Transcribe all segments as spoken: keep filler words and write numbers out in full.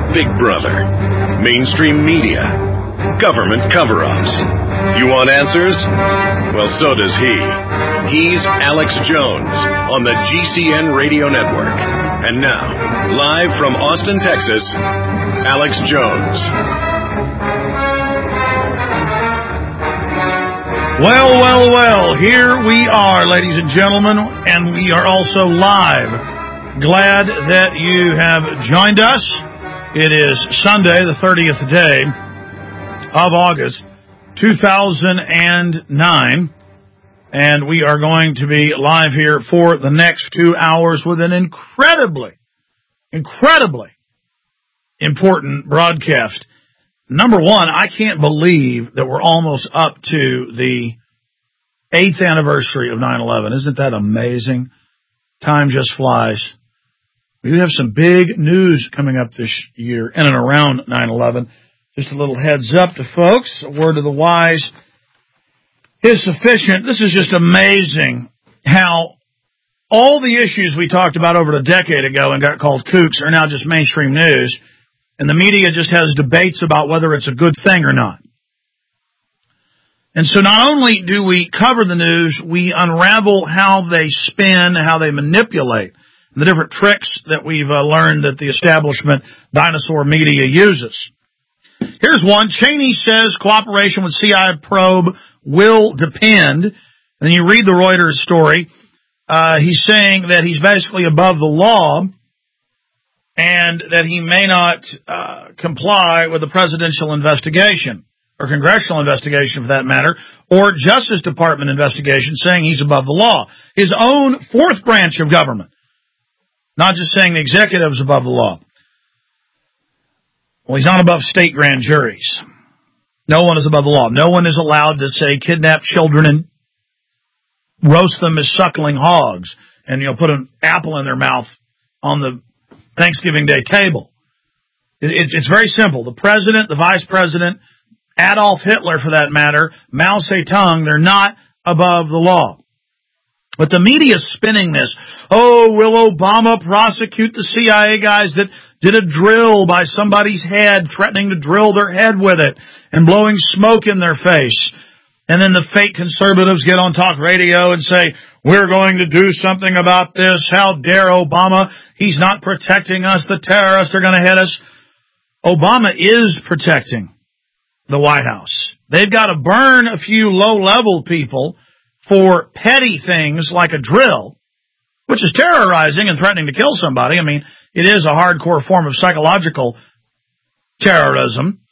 Big Brother, mainstream media, government cover-ups. You want answers? Well, so does he. He's Alex Jones on the G C N Radio Network. And now, live from Austin, Texas, Alex Jones. Well, well, well, here we are, ladies and gentlemen, and we are also live. Glad that you have joined us. It is Sunday, the thirtieth day of August, two thousand nine, and we are going to be live here for the next two hours with an incredibly, incredibly important broadcast. Number one, I can't believe that we're almost up to the eighth anniversary of nine eleven. Isn't that amazing? Time just flies. We have some big news coming up this year in and around nine eleven. Just a little heads up to folks. A word of the wise is sufficient. This is just amazing how all the issues we talked about over a decade ago and got called kooks are now just mainstream news. And the media just has debates about whether it's a good thing or not. And so not only do we cover the news, we unravel how they spin, how they manipulate, the different tricks that we've uh, learned that the establishment dinosaur media uses. Here's one. Cheney says cooperation with C I A probe will depend. And then you read the Reuters story. Uh, he's saying that he's basically above the law and that he may not uh, comply with the presidential investigation or congressional investigation, for that matter, or Justice Department investigation, saying he's above the law. His own fourth branch of government. Not just saying the executive is above the law. Well, he's not above state grand juries. No one is above the law. No one is allowed to say kidnap children and roast them as suckling hogs and, you know, put an apple in their mouth on the Thanksgiving Day table. It, it, it's very simple. The president, the vice president, Adolf Hitler, for that matter, Mao Zedong, they're not above the law. But the media is spinning this. Oh, will Obama prosecute the C I A guys that did a drill by somebody's head, threatening to drill their head with it and blowing smoke in their face? And then the fake conservatives get on talk radio and say, we're going to do something about this. How dare Obama? He's not protecting us. The terrorists are going to hit us. Obama is protecting the White House. They've got to burn a few low-level people for petty things like a drill, which is terrorizing and threatening to kill somebody. I mean, it is a hardcore form of psychological terrorism,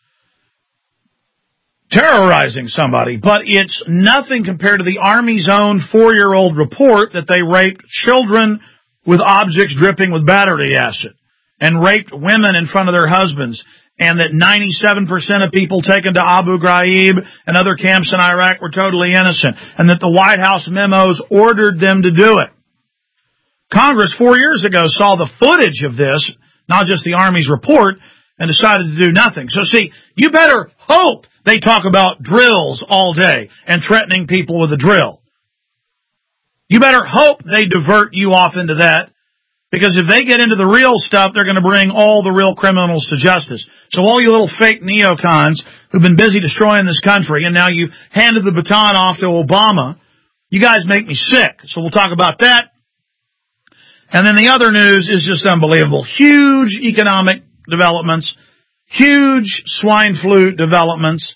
terrorizing somebody, but it's nothing compared to the Army's own four-year-old report that they raped children with objects dripping with battery acid and raped women in front of their husbands, and that ninety-seven percent of people taken to Abu Ghraib and other camps in Iraq were totally innocent, and that the White House memos ordered them to do it. Congress four years ago saw the footage of this, not just the Army's report, and decided to do nothing. So see, you better hope they talk about drills all day and threatening people with a drill. You better hope they divert you off into that, because if they get into the real stuff, they're going to bring all the real criminals to justice. So all you little fake neocons who've been busy destroying this country, and now you've handed the baton off to Obama, you guys make me sick. So we'll talk about that. And then the other news is just unbelievable. Huge economic developments, huge swine flu developments.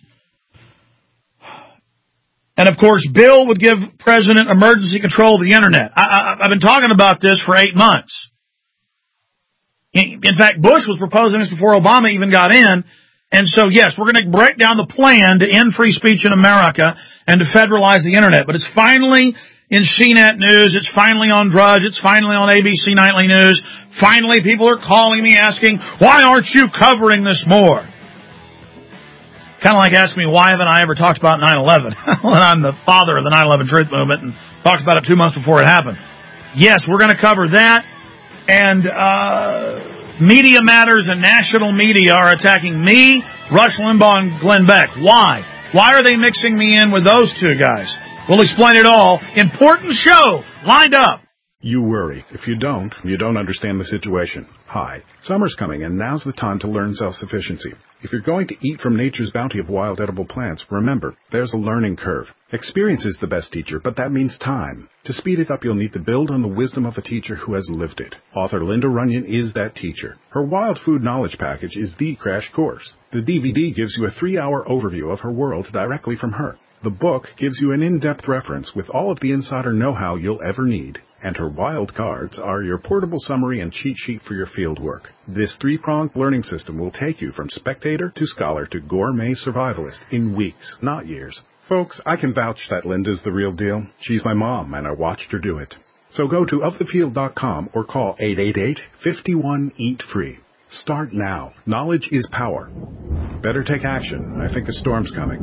And, of course, Bill would give President emergency control of the Internet. I, I, I've been talking about this for eight months. In, in fact, Bush was proposing this before Obama even got in. And so, yes, we're going to break down the plan to end free speech in America and to federalize the Internet. But it's finally in C NET News. It's finally on Drudge. It's finally on A B C Nightly News. Finally, people are calling me asking, why aren't you covering this more? Kind of like asking me, why haven't I ever talked about nine eleven? When I'm the father of the nine eleven Truth Movement and talked about it two months before it happened. Yes, we're going to cover that. And uh Media Matters and national media are attacking me, Rush Limbaugh, and Glenn Beck. Why? Why are they mixing me in with those two guys? We'll explain it all. Important show lined up. You worry. If you don't, you don't understand the situation. Hi, summer's coming, and now's the time to learn self-sufficiency. If you're going to eat from nature's bounty of wild edible plants, remember, there's a learning curve. Experience is the best teacher, but that means time. To speed it up, you'll need to build on the wisdom of a teacher who has lived it. Author Linda Runyon is that teacher. Her Wild Food Knowledge Package is the crash course. The D V D gives you a three-hour overview of her world directly from her. The book gives you an in-depth reference with all of the insider know-how you'll ever need. And her wild cards are your portable summary and cheat sheet for your field work. This three-pronged learning system will take you from spectator to scholar to gourmet survivalist in weeks, not years. Folks, I can vouch that Linda's the real deal. She's my mom, and I watched her do it. So go to of the field dot com or call eight eight eight, five one, eat free. Start now. Knowledge is power. Better take action. I think a storm's coming.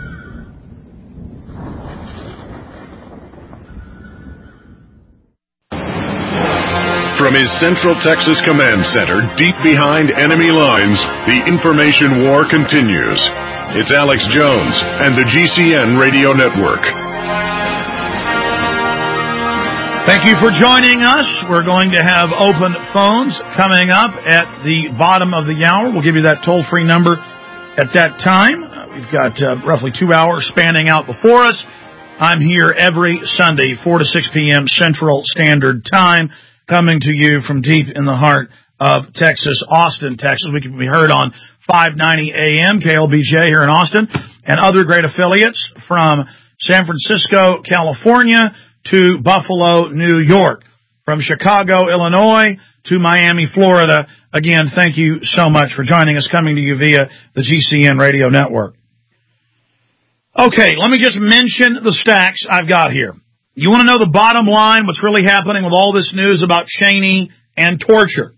From his Central Texas Command Center, deep behind enemy lines, the information war continues. It's Alex Jones and the G C N Radio Network. Thank you for joining us. We're going to have open phones coming up at the bottom of the hour. We'll give you that toll-free number at that time. Uh, we've got uh, roughly two hours spanning out before us. I'm here every Sunday, four to six p.m. Central Standard Time, coming to you from deep in the heart of Texas, Austin, Texas. We can be heard on five ninety A M, K L B J here in Austin, and other great affiliates from San Francisco, California, to Buffalo, New York, from Chicago, Illinois, to Miami, Florida. Again, thank you so much for joining us, coming to you via the G C N Radio Network. Okay, let me just mention the stacks I've got here. You want to know the bottom line, what's really happening with all this news about Cheney and torture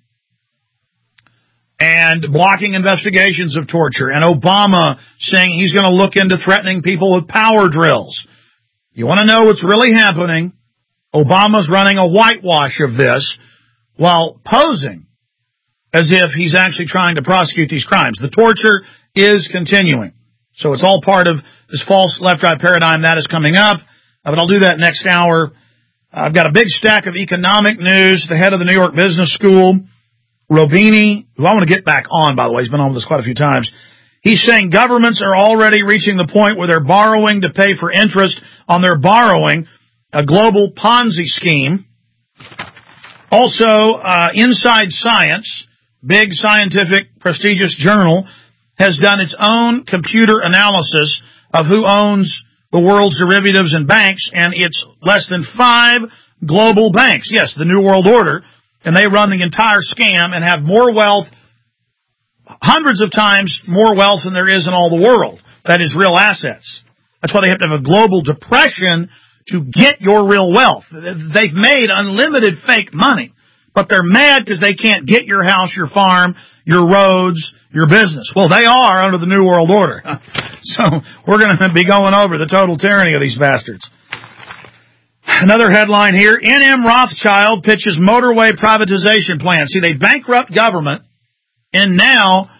and blocking investigations of torture and Obama saying he's going to look into threatening people with power drills. You want to know what's really happening? Obama's running a whitewash of this while posing as if he's actually trying to prosecute these crimes. The torture is continuing. So it's all part of this false left-right paradigm that is coming up. But I'll do that next hour. I've got a big stack of economic news. The head of the New York Business School, Robini, who I want to get back on, by the way. He's been on with us quite a few times. He's saying governments are already reaching the point where they're borrowing to pay for interest on their borrowing, a global Ponzi scheme. Also, uh, Inside Science, big scientific prestigious journal, has done its own computer analysis of who owns the world's derivatives and banks, and it's less than five global banks. Yes, the New World Order, and they run the entire scam and have more wealth, hundreds of times more wealth than there is in all the world. That is real assets. That's why they have to have a global depression to get your real wealth. They've made unlimited fake money, but they're mad because they can't get your house, your farm, your roads, your business. Well, they are under the New World Order. So we're going to be going over the total tyranny of these bastards. Another headline here, N M Rothschild pitches motorway privatization plan. See, they bankrupt government, and now,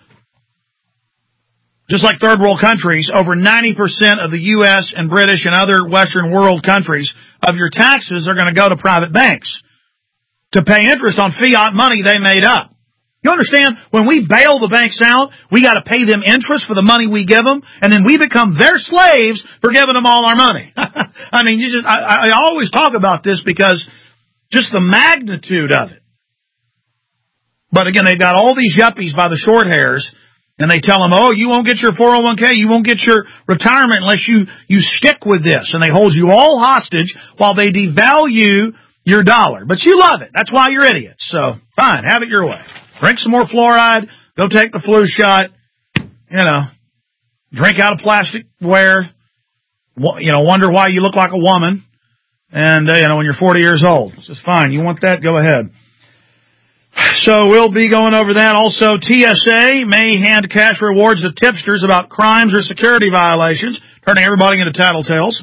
just like third world countries, over ninety percent of the U S and British and other Western world countries of your taxes are going to go to private banks to pay interest on fiat money they made up. You understand? When we bail the banks out, we got to pay them interest for the money we give them, and then we become their slaves for giving them all our money. I mean, you just, I, I always talk about this because just the magnitude of it. But again, they've got all these yuppies by the short hairs, and they tell them, oh, you won't get your four oh one k, you won't get your retirement unless you, you stick with this. And they hold you all hostage while they devalue your dollar. But you love it. That's why you're idiots. So, fine, have it your way. Drink some more fluoride, go take the flu shot, you know, drink out of plasticware, you know, wonder why you look like a woman, and, uh, you know, when you're forty years old. It's just fine. You want that? Go ahead. So we'll be going over that. Also, T S A may hand cash rewards to tipsters about crimes or security violations, turning everybody into tattletales.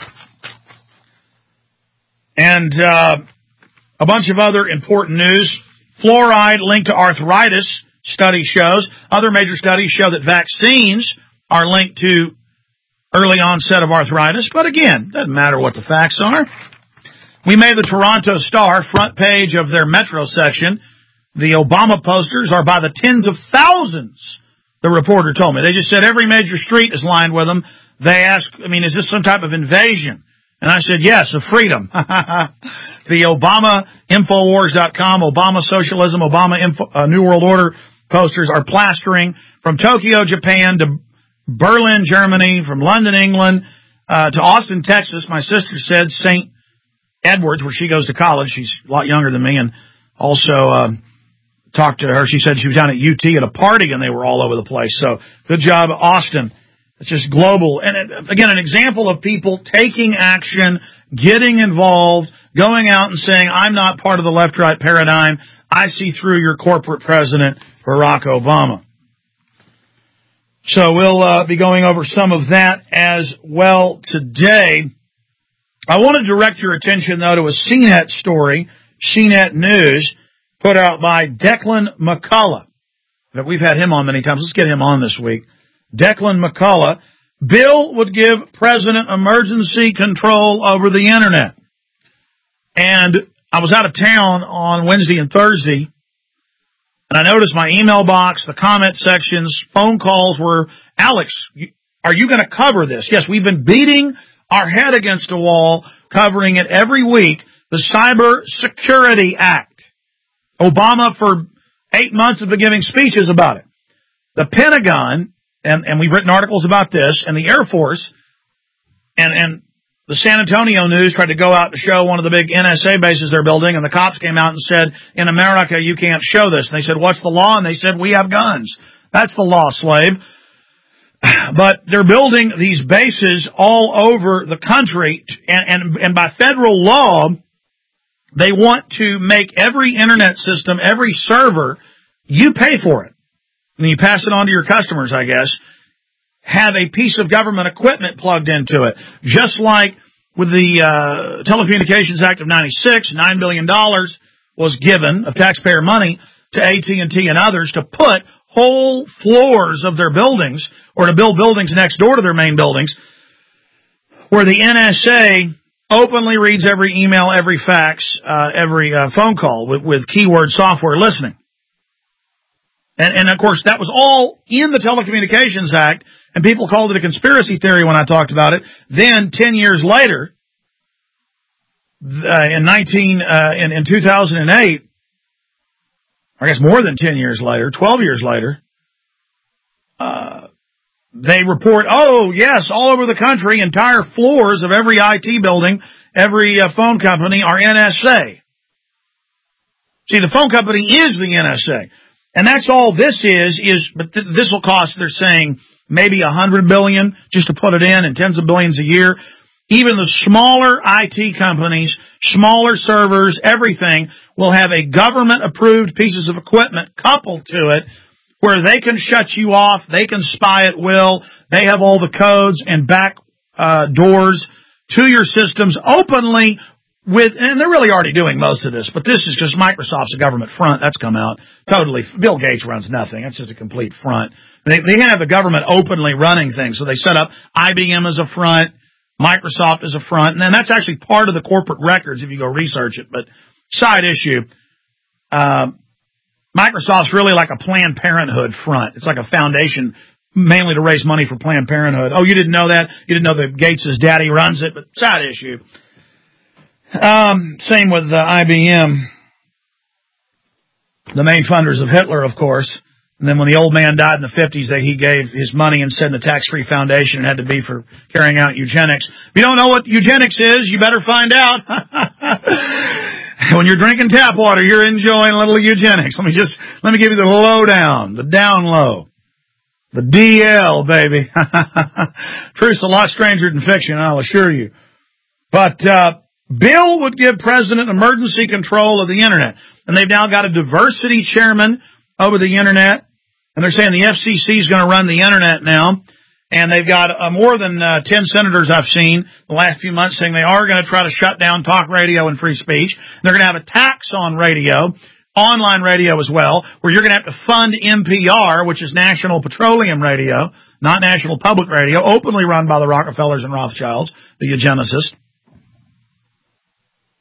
And uh, a bunch of other important news. Fluoride linked to arthritis, study shows. Other major studies show that vaccines are linked to early onset of arthritis. But again, doesn't matter what the facts are. We made the Toronto Star front page of their metro section. The Obama posters are by the tens of thousands, the reporter told me. They just said every major street is lined with them. They asked, I mean, is this some type of invasion? And I said, yes, of freedom. The Obama Infowars dot com, Obama Socialism, Obama Info, uh, New World Order posters are plastering from Tokyo, Japan to Berlin, Germany, from London, England, uh, to Austin, Texas. My sister said Saint Edwards, where she goes to college. She's a lot younger than me, and also uh, talked to her. She said she was down at U T at a party, and they were all over the place. So good job, Austin. It's just global. And it, again, an example of people taking action, getting involved, going out and saying, I'm not part of the left-right paradigm. I see through your corporate president, Barack Obama. So we'll uh, be going over some of that as well today. I want to direct your attention, though, to a C net story, C net News, put out by Declan McCullough. We've had him on many times. Let's get him on this week. Declan McCullough. Bill would give president emergency control over the internet. And I was out of town on Wednesday and Thursday, and I noticed my email box, the comment sections, phone calls were, Alex, are you going to cover this? Yes, we've been beating our head against a wall, covering it every week, the Cyber Security Act. Obama, for eight months, has been giving speeches about it. The Pentagon, and, and we've written articles about this, and the Air Force, and, and the San Antonio News tried to go out to show one of the big N S A bases they're building, and the cops came out and said, in America, you can't show this. And they said, what's the law? And they said, we have guns. That's the law, slave. But they're building these bases all over the country, and, and, and by federal law, they want to make every internet system, every server, you pay for it. And you pass it on to your customers, I guess, have a piece of government equipment plugged into it. Just like with the uh, Telecommunications Act of ninety-six, nine billion dollars was given of taxpayer money to A T and T and others to put whole floors of their buildings, or to build buildings next door to their main buildings, where the N S A openly reads every email, every fax, uh, every uh, phone call with, with keyword software listening. And, and, of course, that was all in the Telecommunications Act, and people called it a conspiracy theory when I talked about it. Then, ten years later, uh, in nineteen, uh, in, in two thousand eight, I guess more than ten years later, twelve years later, uh, they report, oh, yes, all over the country, entire floors of every I T building, every uh, phone company are N S A. See, the phone company is the N S A. And that's all this is, is, but th- this will cost, they're saying, maybe a hundred billion just to put it in, and tens of billions a year. Even the smaller I T companies, smaller servers, everything will have a government-approved pieces of equipment coupled to it where they can shut you off, they can spy at will, they have all the codes and back uh, doors to your systems openly with, and they're really already doing most of this, but this is just Microsoft's a government front. That's come out totally. Bill Gates runs nothing. It's just a complete front. They, they have the government openly running things, so they set up I B M as a front, Microsoft as a front, and then that's actually part of the corporate records if you go research it. But side issue, uh, Microsoft's really like a Planned Parenthood front. It's like a foundation mainly to raise money for Planned Parenthood. Oh, you didn't know that? You didn't know that Gates' daddy runs it, but side issue. Um, same with uh, I B M, the main funders of Hitler, of course. And then when the old man died in the fifties, they, he gave his money and said in the tax-free foundation it had to be for carrying out eugenics. If you don't know what eugenics is, you better find out. When you're drinking tap water, you're enjoying a little eugenics. Let me just, let me give you the lowdown, the down low. The D L, baby. Truth's a lot stranger than fiction, I'll assure you. But, uh, Bill would give president emergency control of the internet. And they've now got a diversity chairman over the internet. And they're saying the F C C is going to run the internet now. And they've got uh, more than uh, ten senators I've seen the last few months saying they are going to try to shut down talk radio and free speech. They're going to have a tax on radio, online radio as well, where you're going to have to fund N P R, which is National Petroleum Radio, not National Public Radio, openly run by the Rockefellers and Rothschilds, the eugenicists.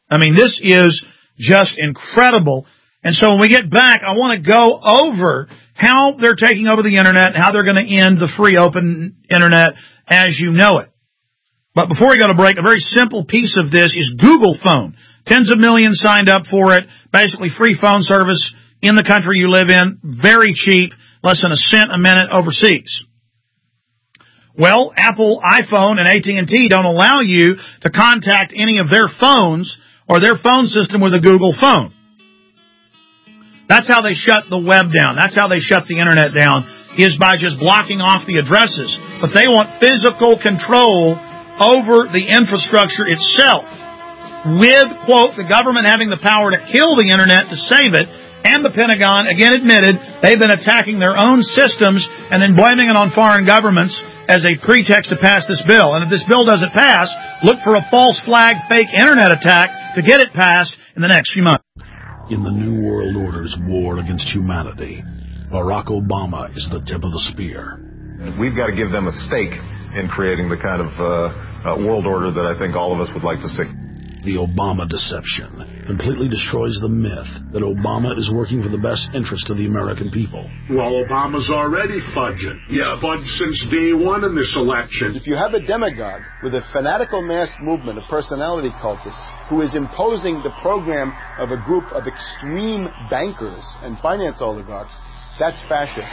I mean, this is just incredible. And so when we get back, I want to go over how they're taking over the Internet and how they're going to end the free open Internet as you know it. But before we go to break, a very simple piece of this is Google Phone. Tens of millions signed up for it. Basically free phone service in the country you live in. Very cheap. Less than a cent a minute overseas. Well, Apple iPhone and A T and T don't allow you to contact any of their phones or their phone system with a Google phone. That's how they shut the web down. That's how they shut the Internet down, is by just blocking off the addresses. But they want physical control over the infrastructure itself, with, quote, the government having the power to kill the Internet to save it. And the Pentagon, again admitted, they've been attacking their own systems and then blaming it on foreign governments as a pretext to pass this bill. And if this bill doesn't pass, look for a false flag, fake Internet attack to get it passed in the next few months. In the New World Order's war against humanity, Barack Obama is the tip of the spear. We've got to give them a stake in creating the kind of uh, uh, world order that I think all of us would like to see. The Obama deception completely destroys the myth that Obama is working for the best interest of the American people. Well, Obama's already fudging. He's yeah. fudged since day one in this election. If you have a demagogue with a fanatical mass movement of personality cultists who is imposing the program of a group of extreme bankers and finance oligarchs, that's fascism.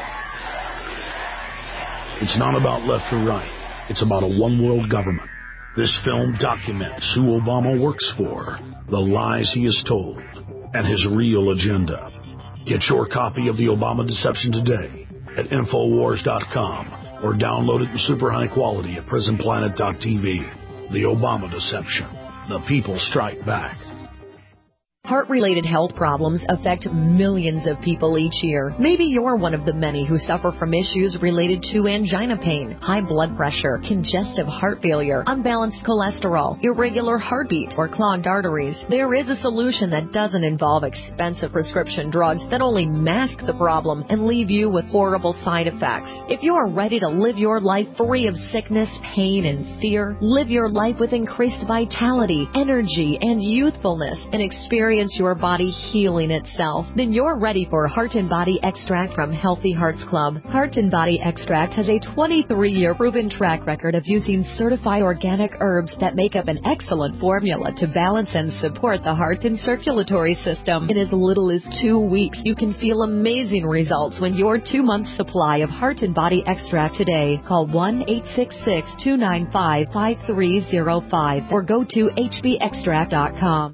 It's not about left or right. It's about a one-world government. This film documents who Obama works for, the lies he has told, and his real agenda. Get your copy of The Obama Deception today at Infowars dot com or download it in super high quality at Prison Planet dot T V. The Obama Deception. The people strike back. Heart-related health problems affect millions of people each year. Maybe you're one of the many who suffer from issues related to angina pain, high blood pressure, congestive heart failure, unbalanced cholesterol, irregular heartbeat, or clogged arteries. There is a solution that doesn't involve expensive prescription drugs that only mask the problem and leave you with horrible side effects. If you are ready to live your life free of sickness, pain, and fear, live your life with increased vitality, energy, and youthfulness, and experience your body healing itself, then you're ready for Heart and Body Extract from Healthy Hearts Club. Heart and Body Extract has a twenty-three year proven track record of using certified organic herbs that make up an excellent formula to balance and support the heart and circulatory system. In as little as two weeks, you can feel amazing results when your two-month supply of Heart and Body Extract today. Call one eight six six, two nine five, five three zero five or go to H B extract dot com.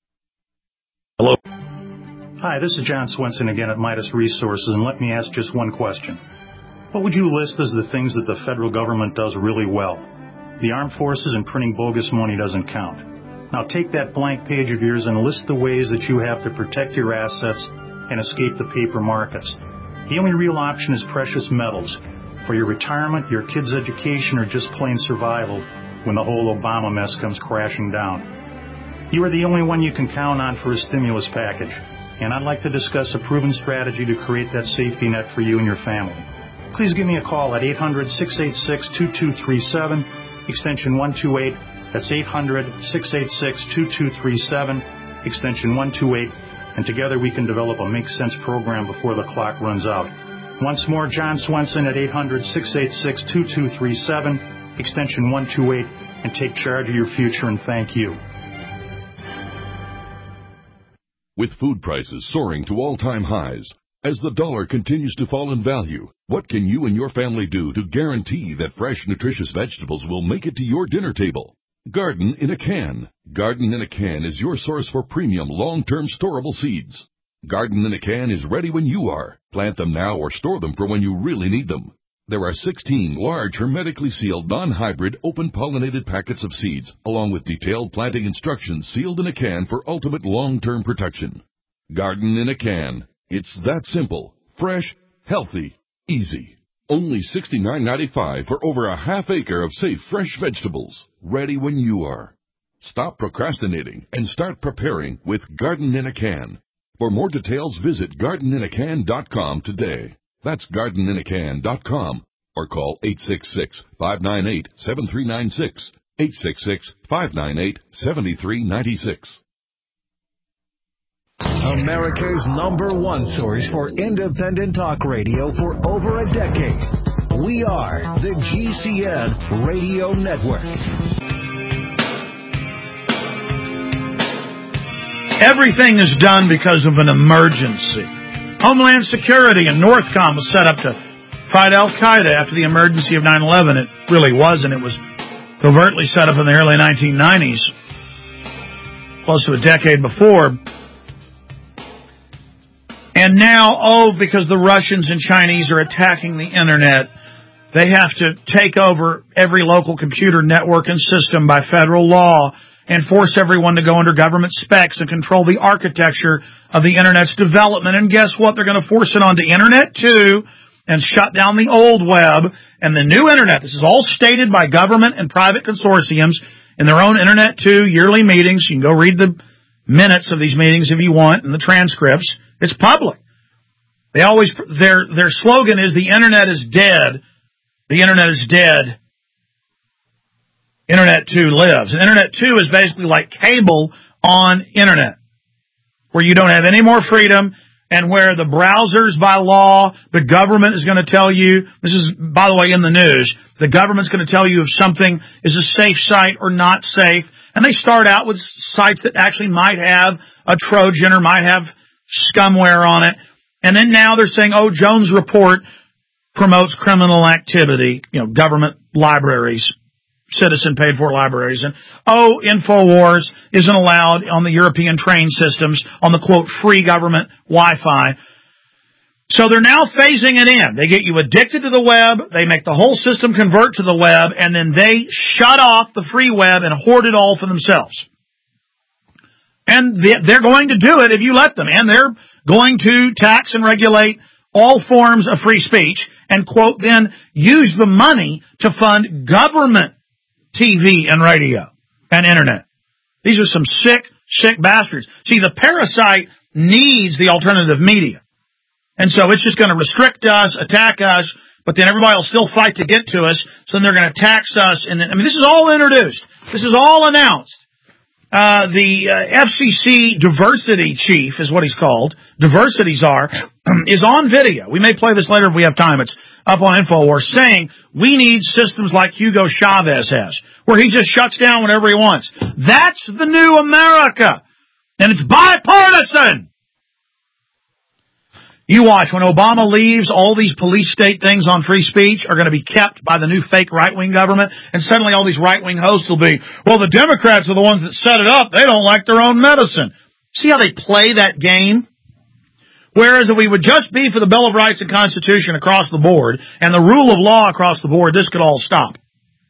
Hello. Hi, this is John Swenson again at Midas Resources, and let me ask just one question. What would you list as the things that the federal government does really well? The armed forces and printing bogus money doesn't count. Now take that blank page of yours and list the ways that you have to protect your assets and escape the paper markets. The only real option is precious metals for your retirement, your kids' education, or just plain survival when the whole Obama mess comes crashing down. You are the only one you can count on for a stimulus package, and I'd like to discuss a proven strategy to create that safety net for you and your family. Please give me a call at eight hundred, six eight six, two two three seven, extension one two eight. That's eight hundred, six eight six, two two three seven, extension one two eight, and together we can develop a Make Sense program before the clock runs out. Once more, John Swenson at eight hundred, six eight six, two two three seven, extension one two eight, and take charge of your future, and thank you. With food prices soaring to all-time highs, as the dollar continues to fall in value, what can you and your family do to guarantee that fresh, nutritious vegetables will make it to your dinner table? Garden in a Can. Garden in a Can is your source for premium, long-term storable seeds. Garden in a Can is ready when you are. Plant them now or store them for when you really need them. There are sixteen large, hermetically sealed, non-hybrid, open-pollinated packets of seeds, along with detailed planting instructions sealed in a can for ultimate long-term protection. Garden in a Can. It's that simple, fresh, healthy, easy. Only sixty-nine ninety-five for over a half acre of safe, fresh vegetables, ready when you are. Stop procrastinating and start preparing with Garden in a Can. For more details, visit garden in a can dot com today. That's garden in a can dot com or call eight six six, five nine eight, seven three nine six, eight six six, five nine eight, seven three nine six. America's number one source for independent talk radio for over a decade. We are the G C N Radio Network. Everything is done because of an emergency. Homeland Security and Northcom was set up to fight Al-Qaeda after the emergency of nine eleven. It really wasn't. It was covertly set up in the early nineteen nineties, close to a decade before. And now, oh, because the Russians and Chinese are attacking the Internet, they have to take over every local computer network and system by federal law and force everyone to go under government specs and control the architecture of the Internet's development. And guess what? They're going to force it onto Internet two and shut down the old web and the new Internet. This is all stated by government and private consortiums in their own Internet two yearly meetings. You can go read the minutes of these meetings if you want and the transcripts. It's public. They always, their, their slogan is the Internet is dead. The Internet is dead. Internet two lives. And Internet two is basically like cable on Internet, where you don't have any more freedom and where the browsers by law, the government is going to tell you, this is, by the way, in the news, the government's going to tell you if something is a safe site or not safe. And they start out with sites that actually might have a Trojan or might have scumware on it. And then now they're saying, oh, Jones Report promotes criminal activity, you know, government libraries, citizen paid for libraries. And, oh, InfoWars isn't allowed on the European train systems on the, quote, free government Wi-Fi. So they're now phasing it in. They get you addicted to the web, they make the whole system convert to the web, and then they shut off the free web and hoard it all for themselves. And they're going to do it if you let them. And they're going to tax and regulate all forms of free speech and, quote, then use the money to fund government T V and radio and Internet. These are some sick, sick bastards. See, the parasite needs the alternative media. And so it's just going to restrict us, attack us, but then everybody will still fight to get to us, so then they're going to tax us. And then, I mean, this is all introduced. This is all announced. Uh, the uh, F C C diversity chief is what he's called, diversity czar, is on video. We may play this later if we have time. It's up on InfoWars saying we need systems like Hugo Chavez has, where he just shuts down whenever he wants. That's the new America. And it's bipartisan. You watch, when Obama leaves, all these police state things on free speech are going to be kept by the new fake right-wing government, and suddenly all these right-wing hosts will be, well, the Democrats are the ones that set it up. They don't like their own medicine. See how they play that game? Whereas if we would just be for the Bill of Rights and Constitution across the board, and the rule of law across the board, this could all stop.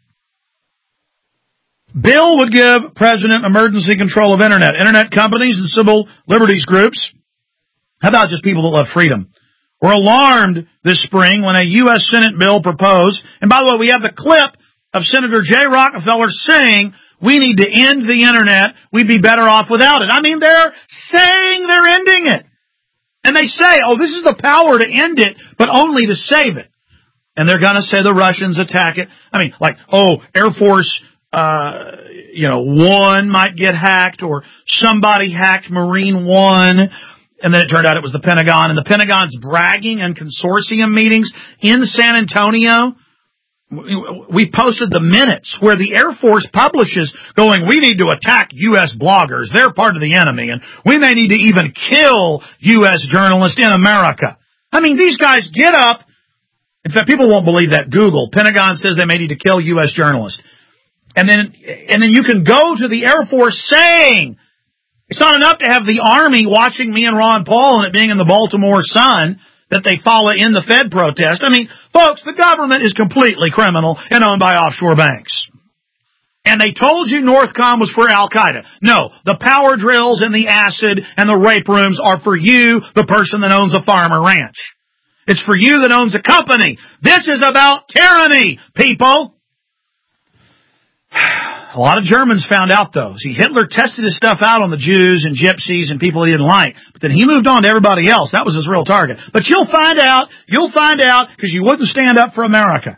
Bill would give President emergency control of Internet. Internet companies and civil liberties groups, how about just people that love freedom, were alarmed this spring when a U S Senate bill proposed, and by the way, we have the clip of Senator Jay Rockefeller saying we need to end the Internet, we'd be better off without it. I mean, they're saying they're ending it. And they say, oh, this is the power to end it, but only to save it. And they're going to say the Russians attack it. I mean, like, oh, Air Force, uh, you know, One might get hacked, or somebody hacked Marine One. And then it turned out it was the Pentagon. And the Pentagon's bragging in consortium meetings in San Antonio. We posted the minutes where the Air Force publishes going, we need to attack U S bloggers. They're part of the enemy. And we may need to even kill U S journalists in America. I mean, these guys get up. In fact, people won't believe that. Google. Pentagon says they may need to kill U S journalists. And then, and then you can go to the Air Force saying, it's not enough to have the Army watching me and Ron Paul and it being in the Baltimore Sun that they follow in the Fed protest. I mean, folks, the government is completely criminal and owned by offshore banks. And they told you Northcom was for Al-Qaeda. No, the power drills and the acid and the rape rooms are for you, the person that owns a farm or ranch. It's for you that owns a company. This is about tyranny, people. A lot of Germans found out, though. See, Hitler tested his stuff out on the Jews and gypsies and people he didn't like. But then he moved on to everybody else. That was his real target. But you'll find out. You'll find out because you wouldn't stand up for America.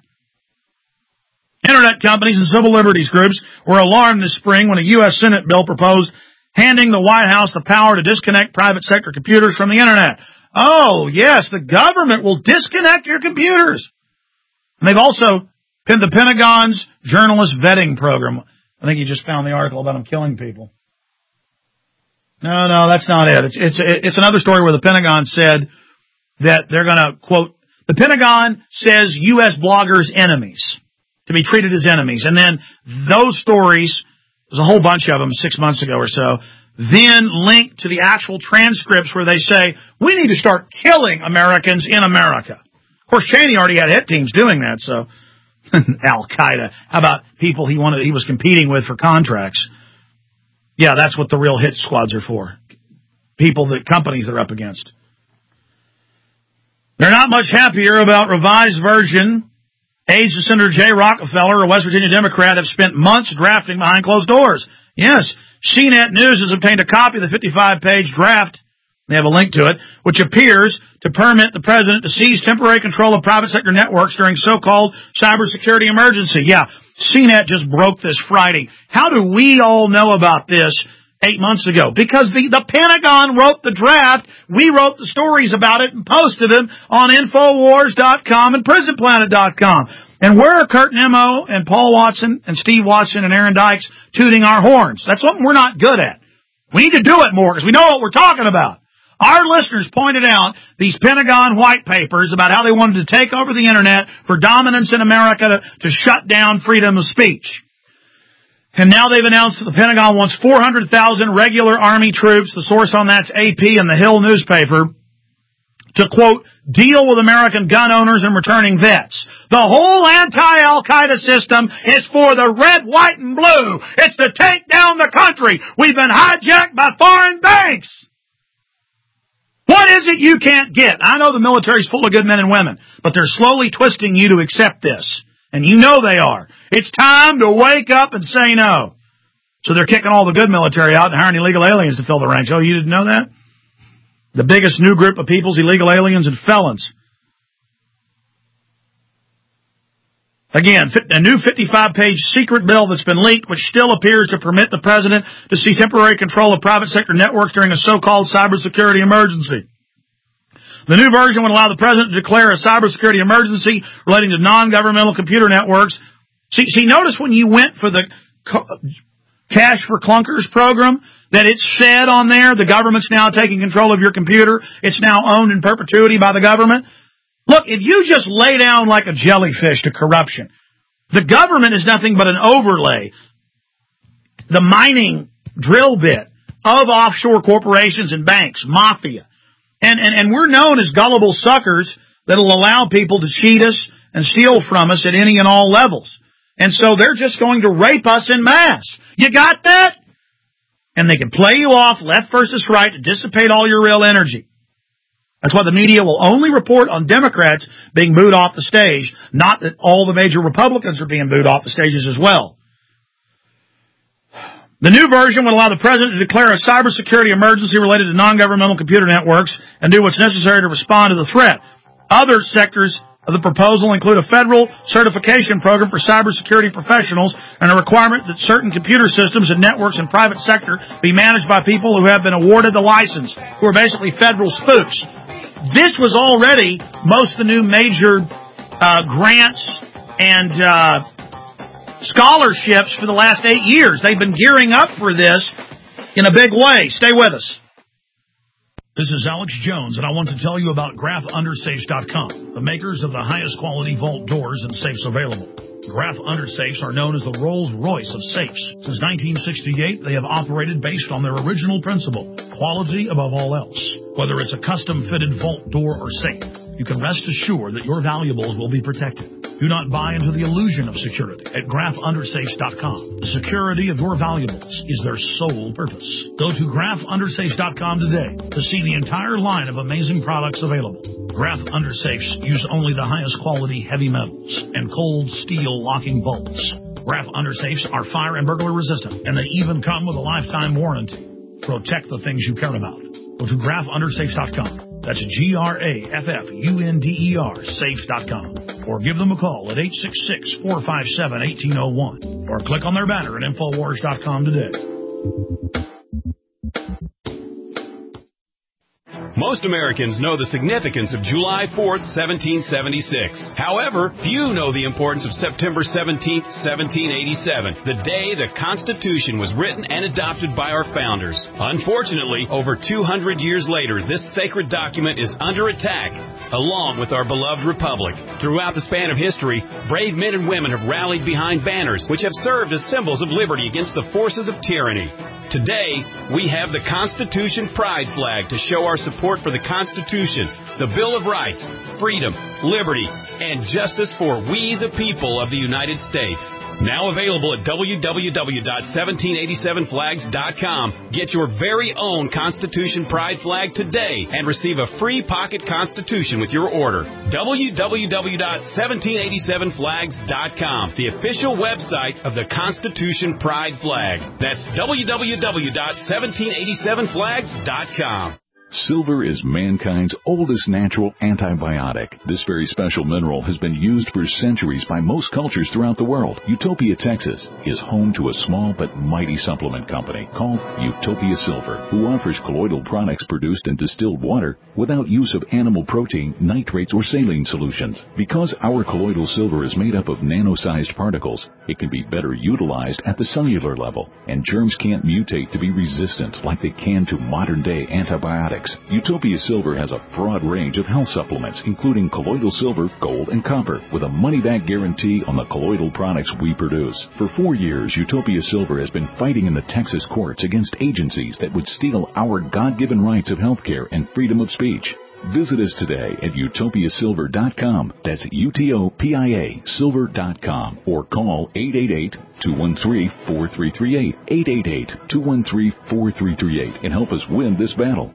Internet companies and civil liberties groups were alarmed this spring when a U S Senate bill proposed handing the White House the power to disconnect private sector computers from the Internet. Oh, yes, the government will disconnect your computers. And they've also pinned the Pentagon's journalist vetting program. I think you just found the article about them killing people. No, no, that's not it. It's, it's, it's another story where the Pentagon said that they're going to, quote, the Pentagon says U S bloggers enemies, to be treated as enemies. And then those stories, there's a whole bunch of them six months ago or so, then link to the actual transcripts where they say, we need to start killing Americans in America. Of course, Cheney already had hit teams doing that, so Al-Qaeda. How about people he wanted, he was competing with for contracts? Yeah, that's what the real hit squads are for. People that companies they're up against. They're not much happier about revised version. Aides to Senator Jay Rockefeller, a West Virginia Democrat, have spent months drafting behind closed doors. Yes, C net News has obtained a copy of the fifty-five page draft. They have a link to it, which appears to permit the president to seize temporary control of private sector networks during so-called cybersecurity emergency. Yeah, C net just broke this Friday. How do we all know about this eight months ago? Because the, the Pentagon wrote the draft. We wrote the stories about it and posted them on Infowars dot com and Prison Planet dot com. And where are Kurt Nimmo and Paul Watson and Steve Watson and Aaron Dykes tooting our horns? That's something we're not good at. We need to do it more because we know what we're talking about. Our listeners pointed out these Pentagon white papers about how they wanted to take over the Internet for dominance in America to, to shut down freedom of speech. And now they've announced that the Pentagon wants four hundred thousand regular Army troops, the source on that's A P and the Hill newspaper, to, quote, deal with American gun owners and returning vets. The whole anti-Al-Qaeda system is for the red, white, and blue. It's to take down the country. We've been hijacked by foreign banks. What is it you can't get? I know the military's full of good men and women, but they're slowly twisting you to accept this. And you know they are. It's time to wake up and say no. So they're kicking all the good military out and hiring illegal aliens to fill the ranks. Oh, you didn't know that? The biggest new group of people's illegal aliens and felons. Again, a new fifty-five page secret bill that's been leaked, which still appears to permit the president to seize temporary control of private sector networks during a so-called cybersecurity emergency. The new version would allow the president to declare a cybersecurity emergency relating to non-governmental computer networks. See, see, notice when you went for the Cash for Clunkers program, that it said on there, the government's now taking control of your computer. It's now owned in perpetuity by the government. Look, if you just lay down like a jellyfish to corruption, the government is nothing but an overlay, the mining drill bit of offshore corporations and banks, mafia. And, and, and we're known as gullible suckers that'll allow people to cheat us and steal from us at any and all levels. And so they're just going to rape us en masse. You got that? And they can play you off left versus right to dissipate all your real energy. That's why the media will only report on Democrats being booed off the stage, not that all the major Republicans are being booed off the stages as well. The new version would allow the president to declare a cybersecurity emergency related to non-governmental computer networks and do what's necessary to respond to the threat. Other sectors of the proposal include a federal certification program for cybersecurity professionals and a requirement that certain computer systems and networks in private sector be managed by people who have been awarded the license, who are basically federal spooks. This was already most of the new major uh, grants and uh, scholarships for the last eight years. They've been gearing up for this in a big way. Stay with us. This is Alex Jones, and I want to tell you about Graf Undersafes dot com, the makers of the highest quality vault doors and safes available. Graf Undersafes are known as the Rolls-Royce of safes. Since nineteen sixty-eight, they have operated based on their original principle, quality above all else. Whether it's a custom-fitted vault door or safe, you can rest assured that your valuables will be protected. Do not buy into the illusion of security at Graf Undersafes dot com. The security of your valuables is their sole purpose. Go to Graf Undersafes dot com today to see the entire line of amazing products available. Graf Undersafes use only the highest quality heavy metals and cold steel locking bolts. Graf Undersafes are fire and burglar resistant, and they even come with a lifetime warranty. Protect the things you care about. Go to Graf Undersafes dot com. That's G R A F F U N D E R, safe dot com. Or give them a call at eight six six, four five seven, one eight zero one. Or click on their banner at Infowars dot com today. Most Americans know the significance of July fourth, seventeen seventy-six. However, few know the importance of September seventeenth, seventeen eighty-seven, the day the Constitution was written and adopted by our founders. Unfortunately, over two hundred years later, this sacred document is under attack, along with our beloved republic. Throughout the span of history, brave men and women have rallied behind banners which have served as symbols of liberty against the forces of tyranny. Today, we have the Constitution Pride flag to show our support for the Constitution, the Bill of Rights, freedom, liberty, and justice for we the people of the United States. Now available at w w w dot seventeen eighty-seven flags dot com. Get your very own Constitution Pride flag today and receive a free pocket Constitution with your order. w w w dot seventeen eighty-seven flags dot com, the official website of the Constitution Pride flag. That's w w w dot seventeen eighty-seven flags dot com. Silver is mankind's oldest natural antibiotic. This very special mineral has been used for centuries by most cultures throughout the world. Utopia, Texas is home to a small but mighty supplement company called Utopia Silver, who offers colloidal products produced in distilled water without use of animal protein, nitrates, or saline solutions. Because our colloidal silver is made up of nano-sized particles, it can be better utilized at the cellular level, and germs can't mutate to be resistant like they can to modern-day antibiotics. Utopia Silver has a broad range of health supplements, including colloidal silver, gold, and copper, with a money-back guarantee on the colloidal products we produce. For four years, Utopia Silver has been fighting in the Texas courts against agencies that would steal our God-given rights of health care and freedom of speech. Visit us today at utopia silver dot com. That's U T O P I A silver dot com. Or call eight eight eight, two one three, four three three eight, eight eight eight, two one three, four three three eight, and help us win this battle.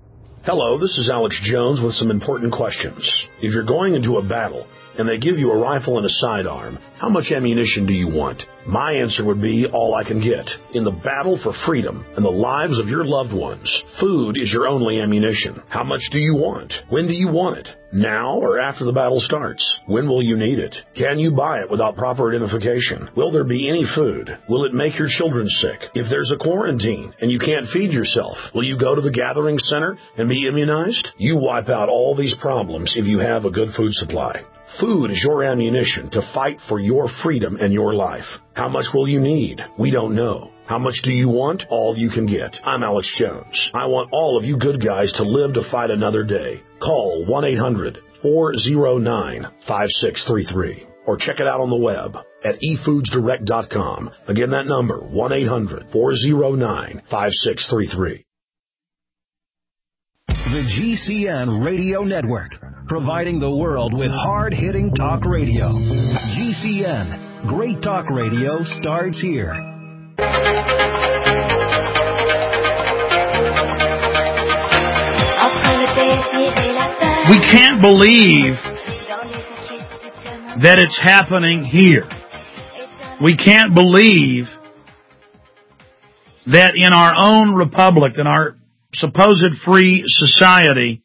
Hello, this is Alex Jones with some important questions. If you're going into a battle and they give you a rifle and a sidearm, how much ammunition do you want? My answer would be all I can get. In the battle for freedom and the lives of your loved ones, food is your only ammunition. How much do you want? When do you want it? Now or after the battle starts? When will you need it? Can you buy it without proper identification? Will there be any food? Will it make your children sick? If there's a quarantine and you can't feed yourself, will you go to the gathering center and be immunized? You wipe out all these problems if you have a good food supply. Food is your ammunition to fight for your freedom and your life. How much will you need? We don't know. How much do you want? All you can get. I'm Alex Jones. I want all of you good guys to live to fight another day. Call one eight hundred, four oh nine, five six three three or check it out on the web at e foods direct dot com. Again, that number, one eight hundred, four oh nine, five six three three. The G C N Radio Network, providing the world with hard-hitting talk radio. G C N, great talk radio starts here. We can't believe that it's happening here. We can't believe that in our own republic, in our supposed free society,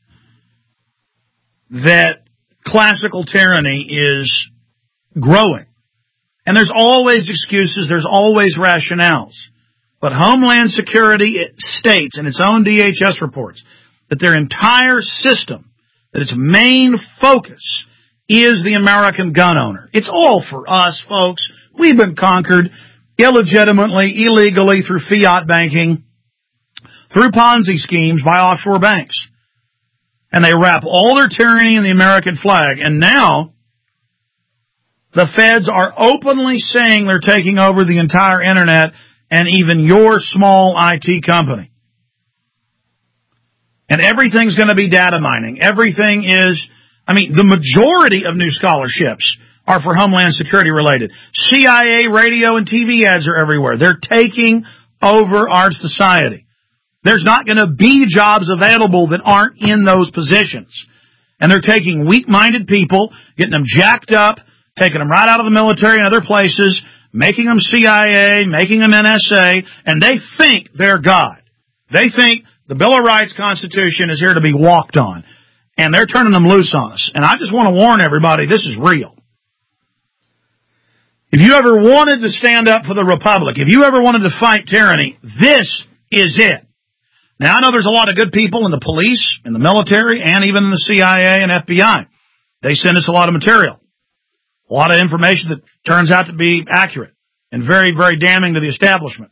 that classical tyranny is growing. And there's always excuses, there's always rationales. But Homeland Security states in its own D H S reports that their entire system, that its main focus is the American gun owner. It's all for us, folks. We've been conquered illegitimately, illegally, through fiat banking, through Ponzi schemes by offshore banks. And they wrap all their tyranny in the American flag. And now, the feds are openly saying they're taking over the entire internet and even your small I T company. And everything's going to be data mining. Everything is, I mean, the majority of new scholarships are for Homeland Security related. C I A radio and T V ads are everywhere. They're taking over our society. There's not going to be jobs available that aren't in those positions. And they're taking weak-minded people, getting them jacked up, taking them right out of the military and other places, making them C I A, making them N S A, and they think they're God. They think the Bill of Rights Constitution is here to be walked on. And they're turning them loose on us. And I just want to warn everybody, this is real. If you ever wanted to stand up for the Republic, if you ever wanted to fight tyranny, this is it. Now, I know there's a lot of good people in the police, in the military, and even in the C I A and F B I. They send us a lot of material, a lot of information that turns out to be accurate and very, very damning to the establishment.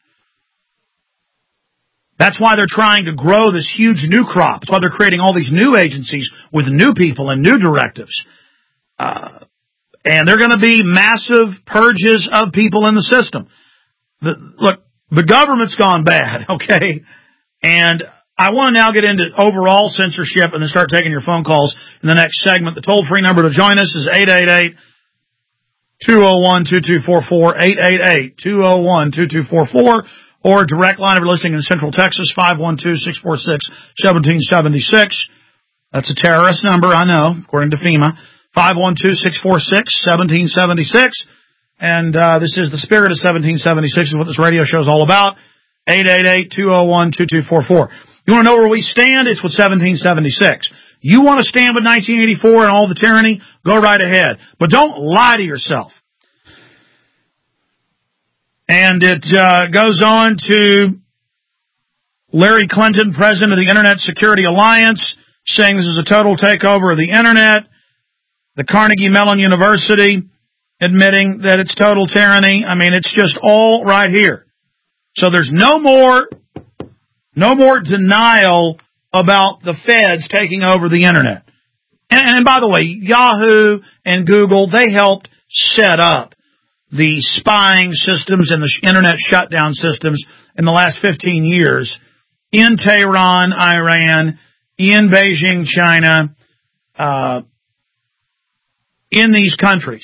That's why they're trying to grow this huge new crop. That's why they're creating all these new agencies with new people and new directives. Uh, and they're going to be massive purges of people in the system. The, look, the government's gone bad, okay? And I want to now get into overall censorship and then start taking your phone calls in the next segment. The toll-free number to join us is eight eight eight, two oh one, two two four four, eight eight eight, two oh one, two two four four, or direct line if you're listening in Central Texas, five one two, six four six, one seven seven six. That's a terrorist number, I know, according to FEMA. five one two, six four six, one seven seven six. And uh, this is the spirit of seventeen seventy-six is what this radio show is all about. eight eight eight, two oh one, two two four four. You want to know where we stand? It's with seventeen seventy-six. You want to stand with nineteen eighty-four and all the tyranny? Go right ahead. But don't lie to yourself. And it uh, goes on to Larry Clinton, president of the Internet Security Alliance, saying this is a total takeover of the Internet. The Carnegie Mellon University admitting that it's total tyranny. I mean, it's just all right here. So there's no more, no more denial about the feds taking over the Internet. And, and by the way, Yahoo and Google, they helped set up the spying systems and the Internet shutdown systems in the last fifteen years in Tehran, Iran, in Beijing, China, uh, in these countries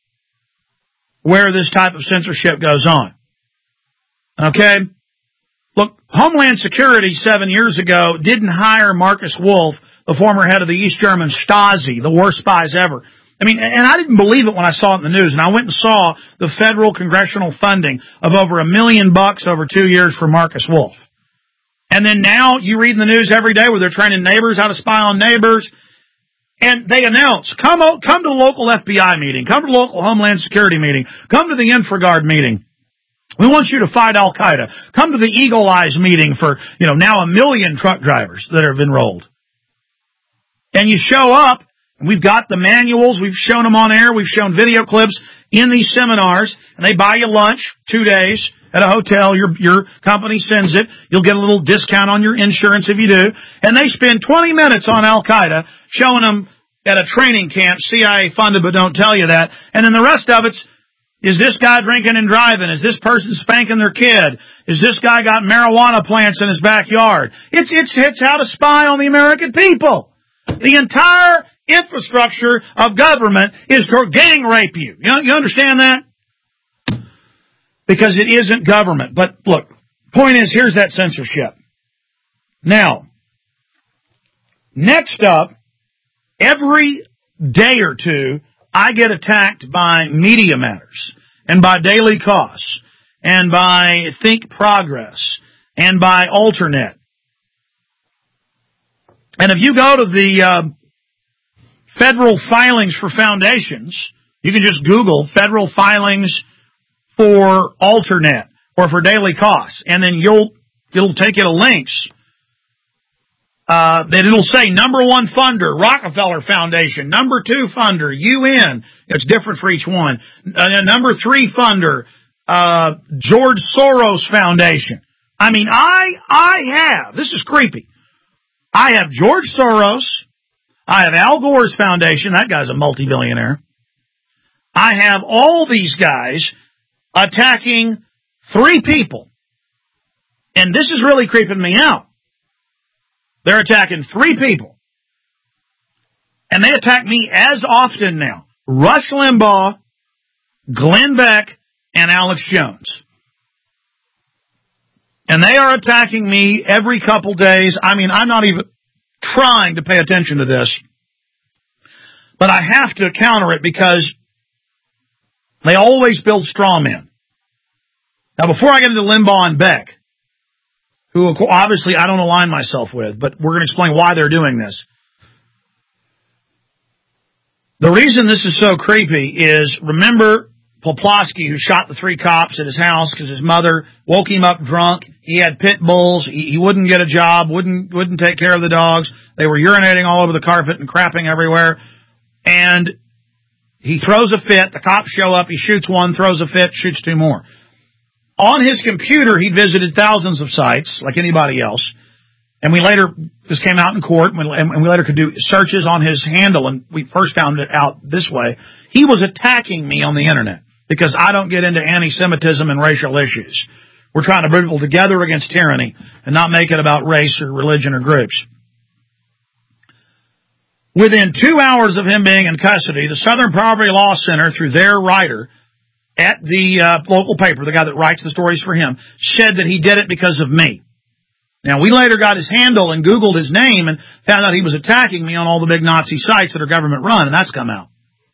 where this type of censorship goes on. Okay? Look, Homeland Security seven years ago didn't hire Marcus Wolf, the former head of the East German Stasi, the worst spies ever. I mean, and I didn't believe it when I saw it in the news, and I went and saw the federal congressional funding of over a million bucks over two years for Marcus Wolf. And then now you read in the news every day where they're training neighbors how to spy on neighbors, and they announce, come, come to the local F B I meeting, come to the local Homeland Security meeting, come to the InfraGard meeting. We want you to fight Al-Qaeda. Come to the Eagle Eyes meeting for, you know, now a million truck drivers that have enrolled. And you show up, and we've got the manuals, we've shown them on air, we've shown video clips in these seminars, and they buy you lunch two days at a hotel, your your company sends it, you'll get a little discount on your insurance if you do, and they spend twenty minutes on Al-Qaeda, showing them at a training camp, C I A funded but don't tell you that, and then the rest of it's, is this guy drinking and driving? Is this person spanking their kid? Is this guy got marijuana plants in his backyard? It's, it's, it's how to spy on the American people. The entire infrastructure of government is to gang rape you. You, know, you understand that? Because it isn't government. But look, point is, here's that censorship. Now, next up, every day or two, I get attacked by Media Matters, and by Daily Kos, and by Think Progress, and by Alternet. And if you go to the uh, federal filings for foundations, you can just Google federal filings for Alternet or for Daily Kos, and then you'll it'll take you to links. Uh, that it'll say number one funder, Rockefeller Foundation, number two funder, U N. It's different for each one. Uh, number three funder, uh, George Soros Foundation. I mean, I, I have, this is creepy. I have George Soros. I have Al Gore's foundation. That guy's a multi-billionaire. I have all these guys attacking three people. And this is really creeping me out. They're attacking three people. And they attack me as often now. Rush Limbaugh, Glenn Beck, and Alex Jones. And they are attacking me every couple days. I mean, I'm not even trying to pay attention to this. But I have to counter it because they always build straw men. Now, before I get into Limbaugh and Beck, who obviously I don't align myself with, but we're going to explain why they're doing this. The reason this is so creepy is, remember, Poplawski, who shot the three cops at his house because his mother woke him up drunk. He had pit bulls. He, he wouldn't get a job, wouldn't wouldn't take care of the dogs. They were urinating all over the carpet and crapping everywhere. And he throws a fit. The cops show up. He shoots one, throws a fit, shoots two more. On his computer, he visited thousands of sites, like anybody else. And we later, this came out in court, and we later could do searches on his handle, and we first found it out this way. He was attacking me on the Internet because I don't get into anti-Semitism and racial issues. We're trying to bring people together against tyranny and not make it about race or religion or groups. Within two hours of him being in custody, the Southern Poverty Law Center, through their writer at the uh, local paper, the guy that writes the stories for him, said that he did it because of me. Now, we later got his handle and Googled his name and found out he was attacking me on all the big Nazi sites that are government-run, and that's come out.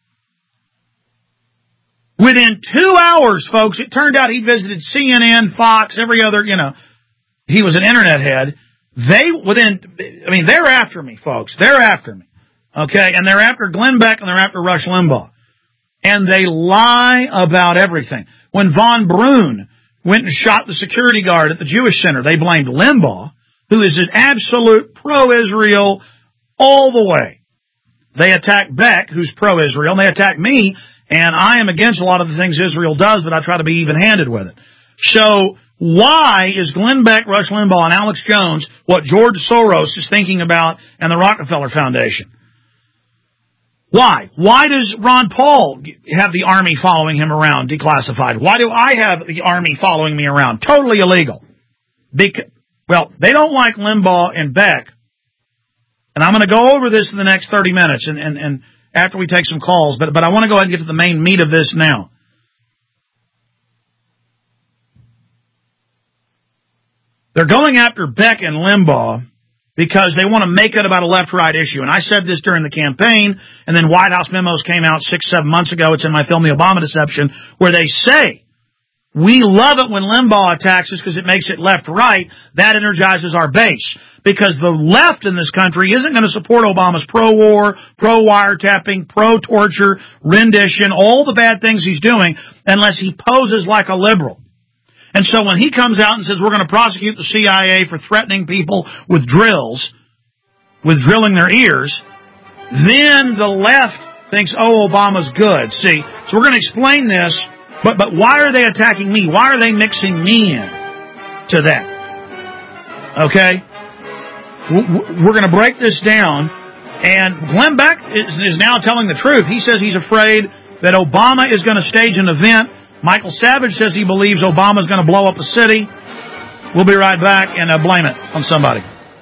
Within two hours, folks, it turned out he visited C N N, Fox, every other, you know, he was an Internet head. They, within, I mean, they're after me, folks. They're after me. Okay? And they're after Glenn Beck and they're after Rush Limbaugh. And they lie about everything. When Von Brunn went and shot the security guard at the Jewish Center, they blamed Limbaugh, who is an absolute pro-Israel all the way. They attacked Beck, who's pro-Israel, and they attacked me, and I am against a lot of the things Israel does, but I try to be even-handed with it. So why is Glenn Beck, Rush Limbaugh, and Alex Jones what George Soros is thinking about and the Rockefeller Foundation? Why? Why does Ron Paul have the army following him around, declassified? Why do I have the army following me around? Totally illegal. Because, well, they don't like Limbaugh and Beck. And I'm going to go over this in the next thirty minutes and, and, and after we take some calls, but, but I want to go ahead and get to the main meat of this now. They're going after Beck and Limbaugh because they want to make it about a left-right issue. And I said this during the campaign, and then White House memos came out six, seven months ago. It's in my film, The Obama Deception, where they say, we love it when Limbaugh attacks us because it makes it left-right. That energizes our base. Because the left in this country isn't going to support Obama's pro-war, pro-wiretapping, pro-torture, rendition, all the bad things he's doing, unless he poses like a liberal. And so when he comes out and says we're going to prosecute the C I A for threatening people with drills, with drilling their ears, then the left thinks, oh, Obama's good. See, so we're going to explain this, but but why are they attacking me? Why are they mixing me in to that? Okay? We're going to break this down, and Glenn Beck is, is now telling the truth. He says he's afraid that Obama is going to stage an event. Michael Savage says he believes Obama's going to blow up a city. We'll be right back and uh, blame it on somebody.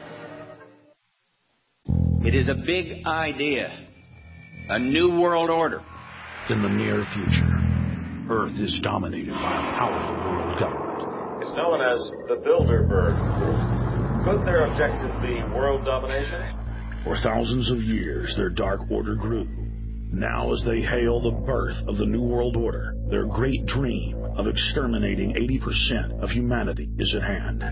It is a big idea. A new world order. In the near future, Earth is dominated by a powerful world government. It's known as the Bilderberg Group. Could their objective be world domination? For thousands of years, their dark order grew. Now, as they hail the birth of the New World Order, their great dream of exterminating eighty percent of humanity is at hand.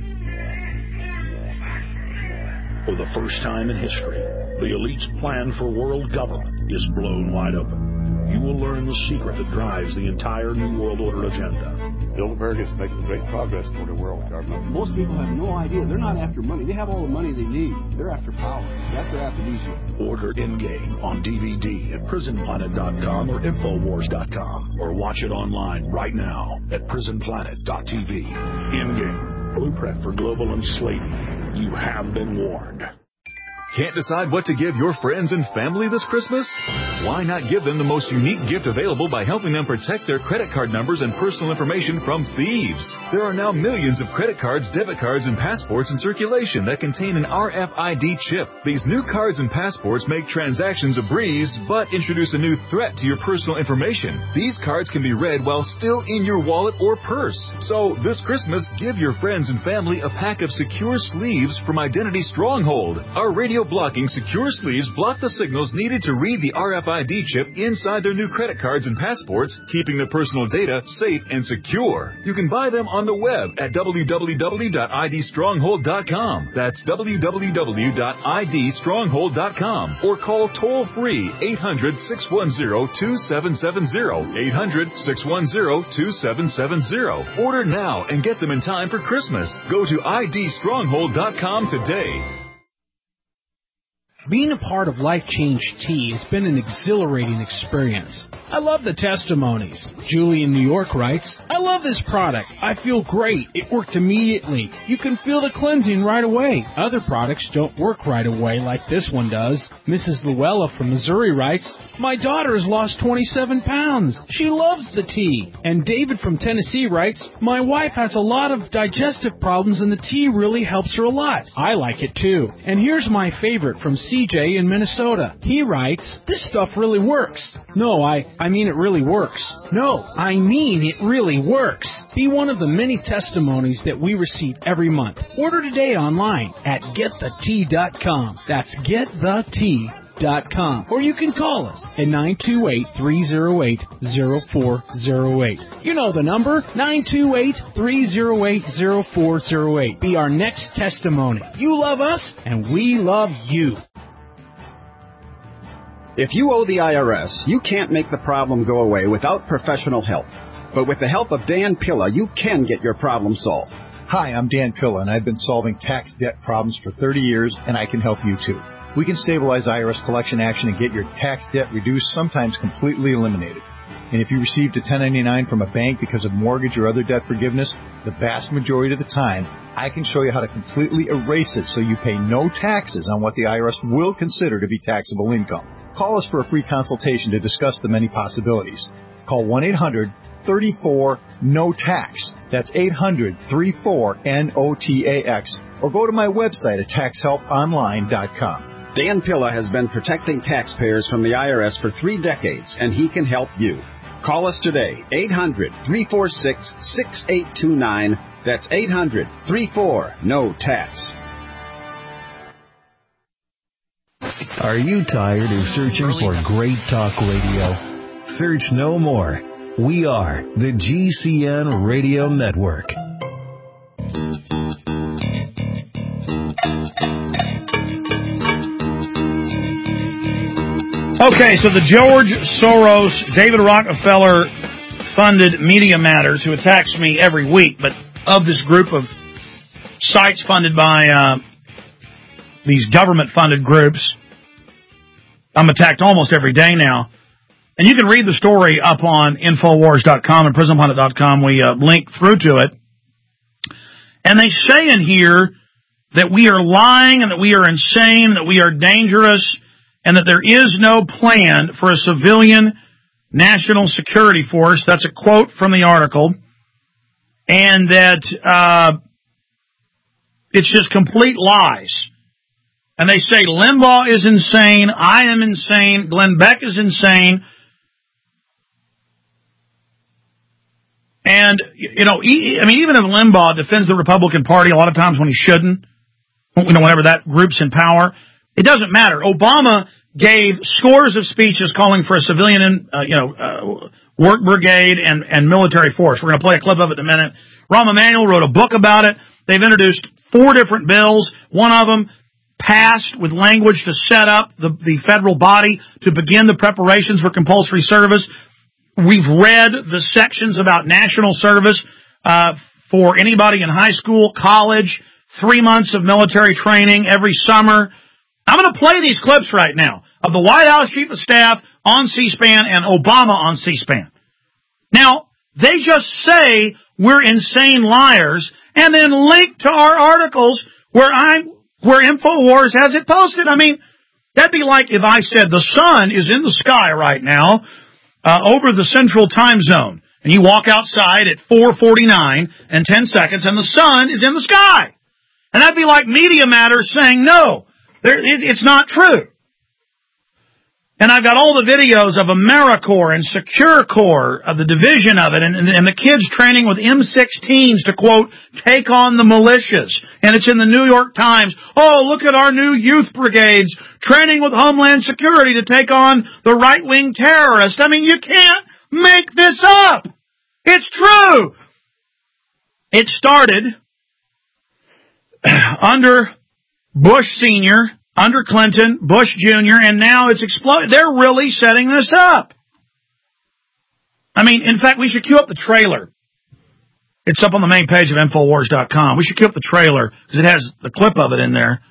For the first time in history, the elite's plan for world government is blown wide open. You will learn the secret that drives the entire New World Order agenda. Bilderberg is making great progress toward a world government. Most people have no idea. They're not after money. They have all the money they need. They're after power. That's their aphrodisiac. Order Endgame on D V D at prison planet dot com or infowars dot com, or watch it online right now at prison planet dot t v. Endgame, blueprint for global enslavement. You have been warned. Can't decide what to give your friends and family this Christmas? Why not give them the most unique gift available by helping them protect their credit card numbers and personal information from thieves? There are now millions of credit cards, debit cards, and passports in circulation that contain an R F I D chip. These new cards and passports make transactions a breeze, but introduce a new threat to your personal information. These cards can be read while still in your wallet or purse. So this Christmas, give your friends and family a pack of secure sleeves from Identity Stronghold. Our radio radio-blocking secure sleeves block the signals needed to read the R F I D chip inside their new credit cards and passports, keeping their personal data safe and secure. You can buy them on the web at w w w dot i d stronghold dot com. That's w w w dot i d stronghold dot com. Or call toll-free eight hundred, six one zero, two seven seven zero. eight hundred, six one zero, two seven seven zero. Order now and get them in time for Christmas. Go to i d stronghold dot com today. Being a part of Life Change Tea has been an exhilarating experience. I love the testimonies. Julie in New York writes, I love this product. I feel great. It worked immediately. You can feel the cleansing right away. Other products don't work right away like this one does. Missus Luella from Missouri writes, my daughter has lost twenty-seven pounds. She loves the tea. And David from Tennessee writes, my wife has a lot of digestive problems and the tea really helps her a lot. I like it too. And here's my favorite from C J in Minnesota. He writes, this stuff really works. No, I, I mean it really works. No, I mean it really works. Be one of the many testimonies that we receive every month. Order today online at get the tea dot com. That's get the tea dot com. Or you can call us at nine two eight, three oh eight, oh four oh eight. You know the number, nine two eight, three oh eight, oh four oh eight. Be our next testimony. You love us, and we love you. If you owe the I R S, you can't make the problem go away without professional help. But with the help of Dan Pilla, you can get your problem solved. Hi, I'm Dan Pilla, and I've been solving tax debt problems for thirty years, and I can help you too. We can stabilize I R S collection action and get your tax debt reduced, sometimes completely eliminated. And if you received a ten ninety-nine from a bank because of mortgage or other debt forgiveness, the vast majority of the time, I can show you how to completely erase it so you pay no taxes on what the I R S will consider to be taxable income. Call us for a free consultation to discuss the many possibilities. Call one eight hundred, three four, N O T A X. That's eight hundred, three four, N O T A X. Or go to my website at tax help online dot com. Dan Pilla has been protecting taxpayers from the I R S for three decades, and he can help you. Call us today, eight hundred, three four six, six eight two nine. That's eight hundred, three four, N O T A X. Are you tired of searching for great talk radio? Search no more. We are the G C N Radio Network. Okay, so the George Soros, David Rockefeller funded Media Matters, who attacks me every week, but of this group of sites funded by uh, these government-funded groups, I'm attacked almost every day now. And you can read the story up on Infowars dot com and Prism Planet dot com. We uh, link through to it. And they say in here that we are lying and that we are insane, that we are dangerous, and that there is no plan for a civilian national security force. That's a quote from the article. And that uh, it's just complete lies. And they say Limbaugh is insane, I am insane, Glenn Beck is insane. And, you know, I mean, even if Limbaugh defends the Republican Party a lot of times when he shouldn't, you know, whenever that group's in power, it doesn't matter. Obama gave scores of speeches calling for a civilian, uh, you know, uh, work brigade and, and military force. We're going to play a clip of it in a minute. Rahm Emanuel wrote a book about it. They've introduced four different bills. One of them passed with language to set up the, the federal body to begin the preparations for compulsory service. We've read the sections about national service uh, for anybody in high school, college, three months of military training every summer. I'm going to play these clips right now of the White House Chief of Staff on C-SPAN and Obama on C-SPAN. Now, they just say we're insane liars and then link to our articles where I'm where InfoWars has it posted. I mean, that'd be like if I said the sun is in the sky right now uh, over the central time zone, and you walk outside at four forty-nine and ten seconds, and the sun is in the sky. And that'd be like Media Matters saying, no, there, it, it's not true. And I've got all the videos of AmeriCorps and SecureCorps, of the division of it, and, and the kids training with M sixteens to, quote, take on the militias. And it's in the New York Times. Oh, look at our new youth brigades training with Homeland Security to take on the right-wing terrorists. I mean, you can't make this up. It's true. It started under Bush Senior, under Clinton, Bush Junior, and now it's exploded. They're really setting this up. I mean, in fact, we should cue up the trailer. It's up on the main page of Infowars dot com. We should cue up the trailer because it has the clip of it in there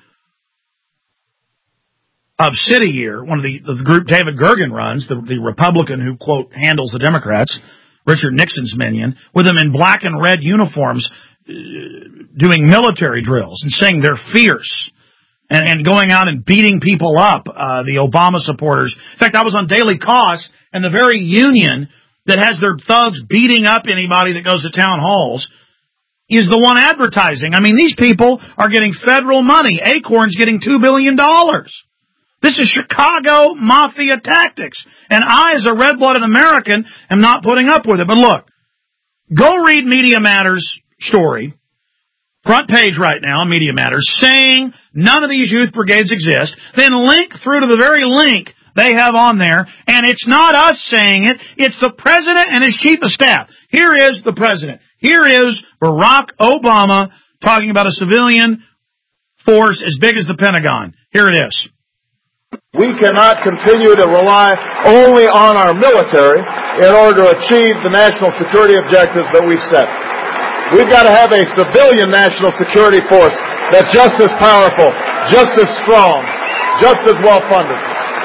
of City Year, one of the, the group David Gergen runs, the, the Republican who, quote, handles the Democrats, Richard Nixon's minion, with them in black and red uniforms uh, doing military drills and saying they're fierce. And, and going out and beating people up, uh, the Obama supporters. In fact, I was on Daily Kos, and the very union that has their thugs beating up anybody that goes to town halls is the one advertising. I mean, these people are getting federal money. Acorn's getting two billion dollars. This is Chicago mafia tactics. And I, as a red-blooded American, am not putting up with it. But look, go read Media Matters' story. Front page right now, Media Matters, saying none of these youth brigades exist. Then link through to the very link they have on there, and it's not us saying it, it's the president and his chief of staff. Here is the president. Here is Barack Obama talking about a civilian force as big as the Pentagon. Here it is. We cannot continue to rely only on our military in order to achieve the national security objectives that we've set. We've got to have a civilian national security force that's just as powerful, just as strong, just as well-funded.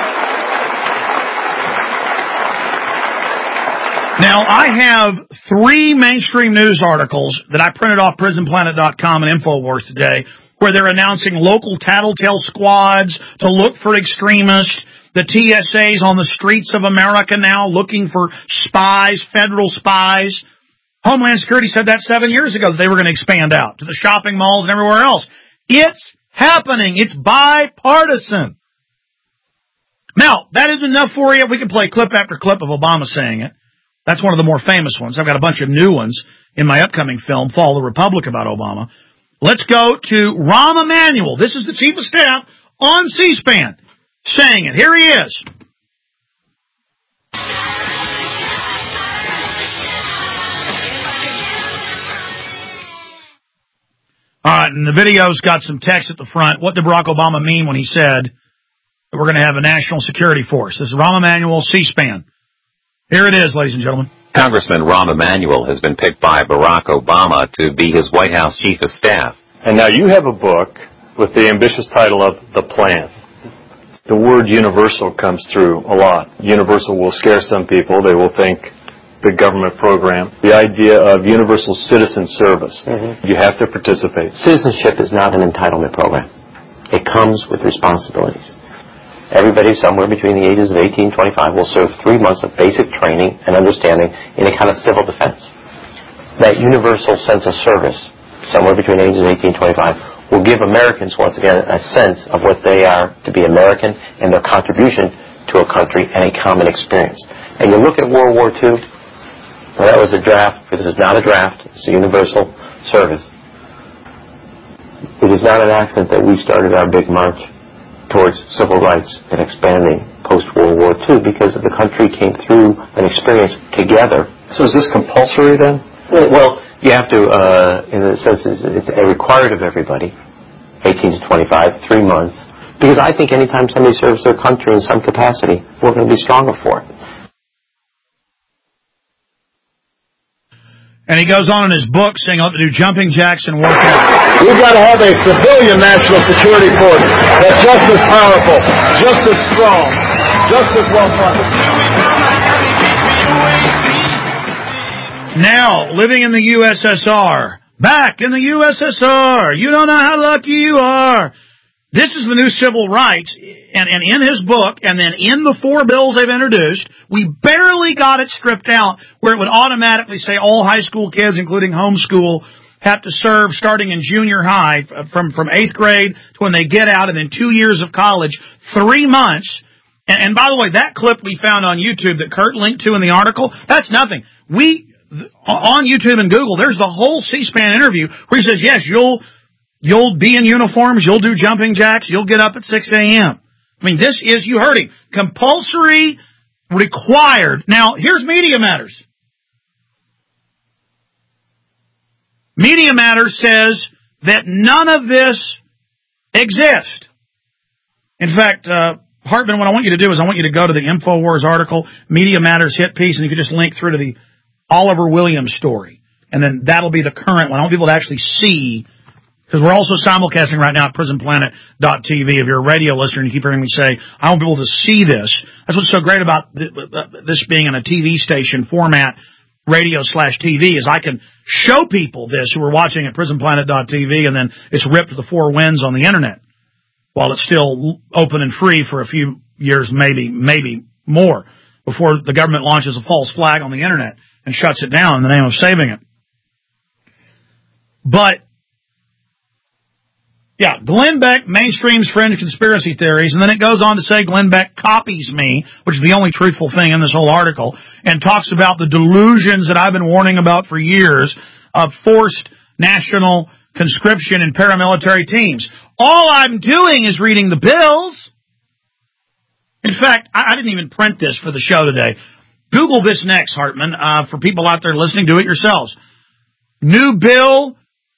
Now, I have three mainstream news articles that I printed off prison planet dot com and Infowars today where they're announcing local tattletale squads to look for extremists, the T S As on the streets of America now looking for spies, federal spies. Homeland Security said that seven years ago that they were going to expand out to the shopping malls and everywhere else. It's happening. It's bipartisan. Now, that isn't enough for you. We can play clip after clip of Obama saying it. That's one of the more famous ones. I've got a bunch of new ones in my upcoming film, Fall the Republic, about Obama. Let's go to Rahm Emanuel. This is the chief of staff on C-SPAN saying it. Here he is. All right, and the video's got some text at the front. What did Barack Obama mean when he said that we're going to have a national security force? This is Rahm Emanuel, C-SPAN. Here it is, ladies and gentlemen. Congressman Rahm Emanuel has been picked by Barack Obama to be his White House chief of staff. And now you have a book with the ambitious title of The Plan. The word universal comes through a lot. Universal will scare some people. They will think the government program. The idea of universal citizen service. Mm-hmm. You have to participate. Citizenship is not an entitlement program. It comes with responsibilities. Everybody somewhere between the ages of eighteen and twenty-five will serve three months of basic training and understanding in a kind of civil defense. That universal sense of service, somewhere between the ages of eighteen and twenty-five, will give Americans, once again, a sense of what they are to be American and their contribution to a country and a common experience. And you look at World War Two, well, that was a draft, but this is not a draft, it's a universal service. It is not an accident that we started our big march towards civil rights and expanding post-World War Two because the country came through an experience together. So is this compulsory then? Well, you have to, uh, in the sense, it's required of everybody, eighteen to twenty-five, three months. Because I think anytime somebody serves their country in some capacity, we're going to be stronger for it. And he goes on in his book saying I'll have to do jumping jacks and work out. We've got to have a civilian national security force that's just as powerful, just as strong, just as well-funded. Now, living in the U S S R. Back in the U S S R. You don't know how lucky you are. This is the new civil rights, and, and in his book, and then in the four bills they've introduced, we barely got it stripped out where it would automatically say all high school kids, including homeschool, have to serve starting in junior high from, from eighth grade to when they get out, and then two years of college, three months And, and by the way, that clip we found on YouTube that Kurt linked to in the article, that's nothing. We, on YouTube and Google, there's the whole C-SPAN interview where he says, yes, you'll, you'll be in uniforms, you'll do jumping jacks, you'll get up at six a.m. I mean, this is, you heard him, compulsory, required. Now, here's Media Matters. Media Matters says that none of this exists. In fact, uh, Hartman, what I want you to do is I want you to go to the InfoWars article, Media Matters hit piece, and you can just link through to the Oliver Williams story. And then that'll be the current one. I want people to actually see, because we're also simulcasting right now at prison planet dot t v. If you're a radio listener and you keep hearing me say, I want people to see this. That's what's so great about this being in a T V station format, radio slash T V, is I can show people this who are watching at prison planet dot t v, and then it's ripped to the four winds on the internet while it's still open and free for a few years, maybe, maybe more, before the government launches a false flag on the internet and shuts it down in the name of saving it. But, yeah, Glenn Beck mainstreams fringe conspiracy theories, and then it goes on to say Glenn Beck copies me, which is the only truthful thing in this whole article, and talks about the delusions that I've been warning about for years of forced national conscription in paramilitary teams. All I'm doing is reading the bills. In fact, I, I didn't even print this for the show today. Google this next, Hartman. Uh, for people out there listening, do it yourselves. New bill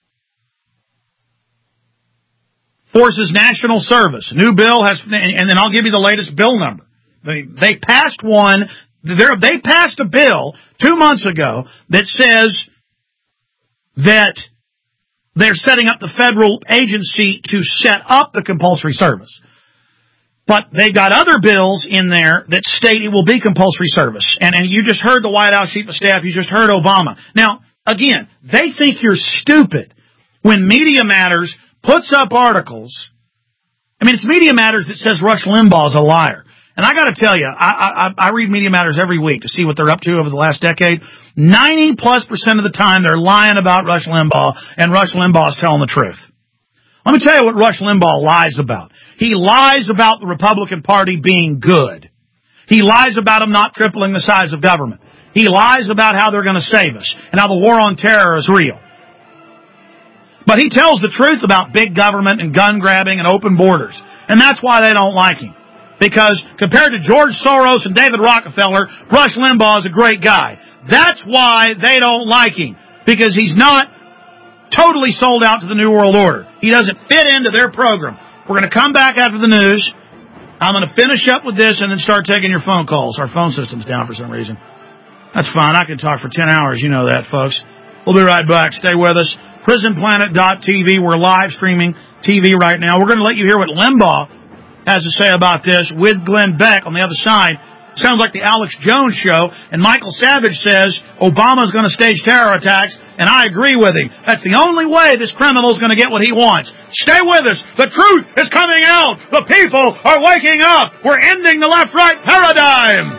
forces national service. New bill has, and then I'll give you the latest bill number. They, they passed one, they passed a bill two months ago that says that they're setting up the federal agency to set up the compulsory service. But they've got other bills in there that state it will be compulsory service. And, and you just heard the White House Chief of Staff, you just heard Obama. Now, again, they think you're stupid when Media Matters puts up articles. I mean, it's Media Matters that says Rush Limbaugh is a liar. And I got to tell you, I, I, I read Media Matters every week to see what they're up to over the last decade. ninety plus percent of the time they're lying about Rush Limbaugh, and Rush Limbaugh is telling the truth. Let me tell you what Rush Limbaugh lies about. He lies about the Republican Party being good. He lies about them not tripling the size of government. He lies about how they're going to save us and how the war on terror is real. But he tells the truth about big government and gun grabbing and open borders. And that's why they don't like him. Because compared to George Soros and David Rockefeller, Rush Limbaugh is a great guy. That's why they don't like him. Because he's not totally sold out to the New World Order. He doesn't fit into their program. We're going to come back after the news. I'm going to finish up with this and then start taking your phone calls. Our phone system's down for some reason. That's fine. I can talk for ten hours. You know that, folks. We'll be right back. Stay with us. prison planet dot t v. We're live streaming T V right now. We're going to let you hear what Limbaugh has to say about this with Glenn Beck on the other side. Sounds like the Alex Jones show. And Michael Savage says Obama's going to stage terror attacks, and I agree with him. That's the only way this criminal's going to get what he wants. Stay with us. The truth is coming out. The people are waking up. We're ending the left-right paradigm.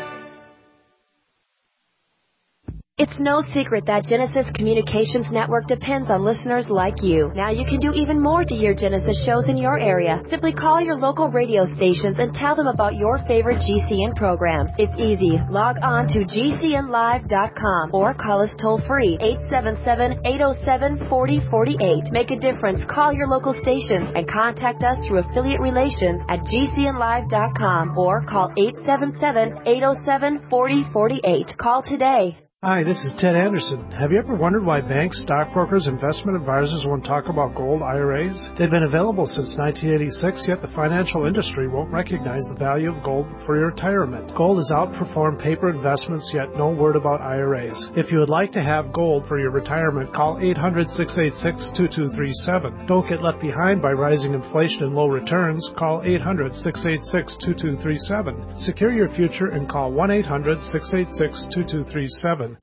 It's no secret that Genesis Communications Network depends on listeners like you. Now you can do even more to hear Genesis shows in your area. Simply call your local radio stations and tell them about your favorite G C N programs. It's easy. Log on to G C N live dot com or call us toll-free, eight seven seven, eight oh seven, four oh four eight. Make a difference. Call your local stations and contact us through affiliate relations at G C N live dot com or call eight seven seven, eight oh seven, four oh four eight. Call today. Hi, this is Ted Anderson. Have you ever wondered why banks, stockbrokers, investment advisors won't talk about gold I R As? They've been available since nineteen eighty-six, yet the financial industry won't recognize the value of gold for your retirement. Gold has outperformed paper investments, yet no word about I R As. If you would like to have gold for your retirement, call eight hundred, six eight six, two two three seven. Don't get left behind by rising inflation and low returns. Call eight hundred, six eight six, two two three seven. Secure your future and call one eight hundred, six eight six, two two three seven.